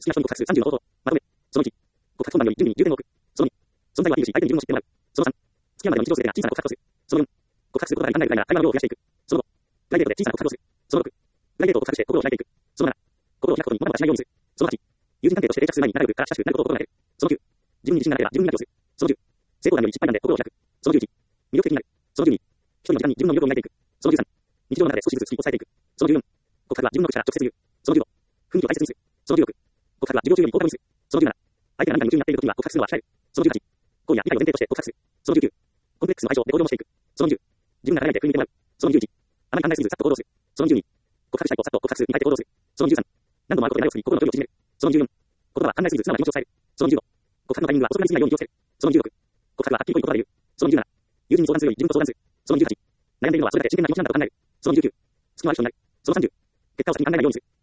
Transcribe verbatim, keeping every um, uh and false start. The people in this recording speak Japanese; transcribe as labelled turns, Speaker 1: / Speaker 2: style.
Speaker 1: きな人に告白するさんじゅうの方法。まとめ。そのいち。告白本番より準備に重点を置く。そのに。存在をアピールし、相手に自分を知ってもらう。そのさん。付き合うまでの日常生的な小さな告白をする。そのよん。告白することが考えるぐらいなら会話の量を増やしていく。そのご。プライベートで小さな告白をする。そのろく。プライベートを告白して心を開いていく。そのなな。心を開くことに物はしないようにする。そのはち。友人関係として定着する前に仲良くから親しくなることを心がける。そのきゅう。自分に自信がなければ自分に妥協する。そのじゅう。成功談より失敗談で心を開く。そのじゅういち。魅力的になる。そのじゅうに。一人の時間に自分の魅力を磨いていく。そのじゅうさん。日常の中で少しずつ好きを抑えていく。そのじゅうよん。告白は自分の口から直接言う。そのじゅうご。雰囲気を大切にする。そのじゅうろく。告白は授業中より放課後にする。そのじゅうなな。相手が何かに夢中になっている時には告白するのは控える。そのじゅうはち。恋や理解を前提として告白する。そのじゅうきゅう。コンプレックスの解消で行動もしていく。そのにじゅう。自分が考えて振り向いてもらう。そのにじゅういち。あまり考えすぎずさっと行動する。そのにじゅうに。告白したいとさっと告白するに変えて行動する。そのにじゅうさん。何度も会うことで長を作り心の距離を縮める。そのにじゅうよん。言葉は考えすぎず素直な気持ちを伝える。そのにじゅうご。告白のタイミングは遅くなりすぎないように気をつける。そのにじゅうろく。告白ははっきりと言葉で言う。そのにじゅうなな。友人に相談するより自分と相談する。そのにじゅうはち。悩んでいるのはそれだけ真剣な気持ちなんだと考える。そのにじゅうきゅう。好きのある人になる。そのさんじゅう。結果を先に考えないようにする。